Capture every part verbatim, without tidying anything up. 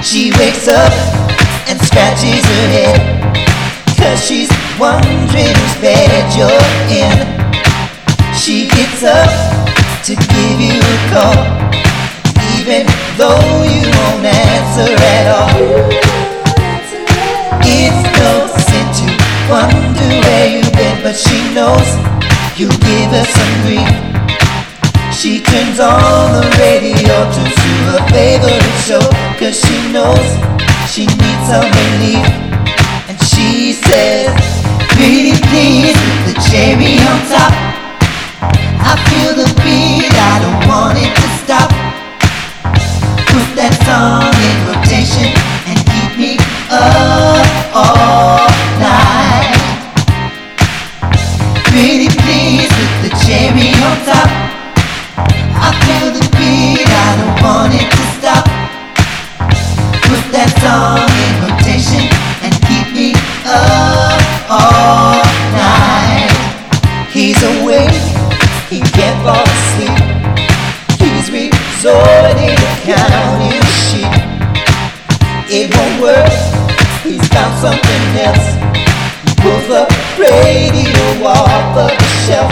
She wakes up and scratches her head, 'cause she's wondering whose bed you're in. She gets up to give you a call, even though you won't answer at all. It's no sin to wonder where you've been, but she knows you'll give her some grief. She turns on the radio, turns to her favorite show, 'cause she knows she needs some relief. And she says, pretty please, with the cherry on top. I feel the beat, I don't want it to stop. Put that song in rotation and keep me up all night. Pretty please, with the cherry on top. I feel the beat, I don't want it to stop. Put that song in rotation and keep me up all night. He's awake, he can't fall asleep. He's resorting to count his sheep. It won't work, he's found something else. He pulls the radio off of the shelf.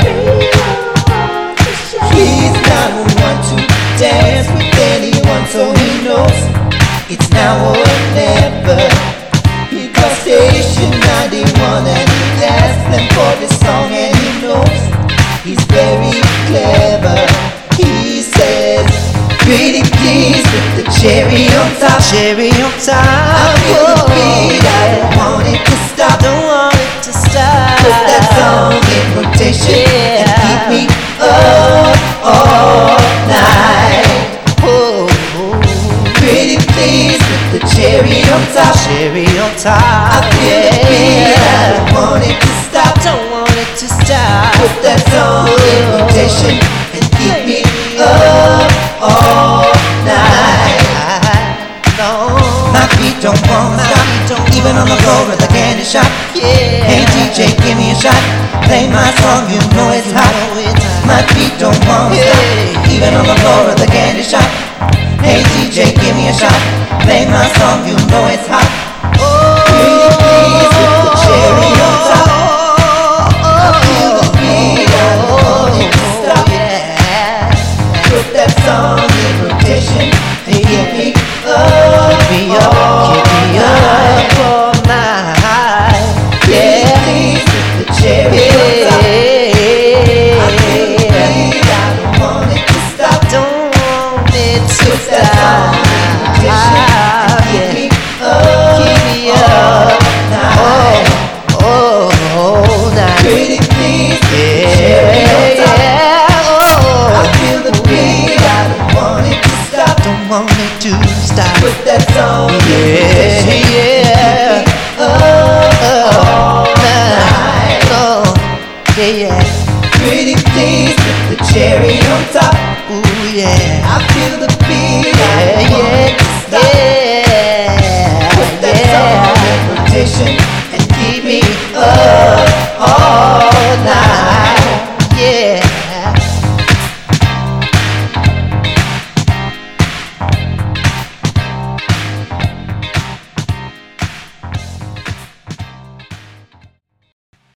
He's not one to dance with anyone, so he knows it's now or never. He calls station ninety-one and he asks them for this song, and he knows he's very clever. He says, pretty please, with the cherry on top. Cherry on top. I feel the beat, I don't want it to stop. Don't want it to stop. Put that song in rotation, yeah, and keep me up all night. Oh, oh. Pretty please, with the cherry on top. Cherry on top. I feel the beat, I don't want it to stop. Don't want it to stop. Put that song in rotation and keep me up all night. No, my feet don't wanna stop, even on the floor at the candy shop. Yeah. Hey D J, give me a shot. Play my song, you know it's hot. My feet don't wanna stop, even on the floor at the candy shop. Hey D J, give me a shot. Play my song, you know it's hot. Pretty please, with the cherry on top. I feel the beat, I don't want it to stop. Put that song in rotation and keep me up, keep me up, keep me up all night. Yeah, please, with the cherry on top. I feel the beat, I don't want it to stop. Don't want it to Put that song in rotation and keep me up, keep me up all night. Oh, oh, night. Pretty please, with the Yeah, cherry on top. yeah, oh. I feel the beat, I don't want it to stop. Don't want it to stop. Put that song in Yeah, rotation yeah. and keep me up all night. Oh, yeah, yeah. Pretty please, with the cherry on top. Ooh, yeah. I feel the beat, I Yeah,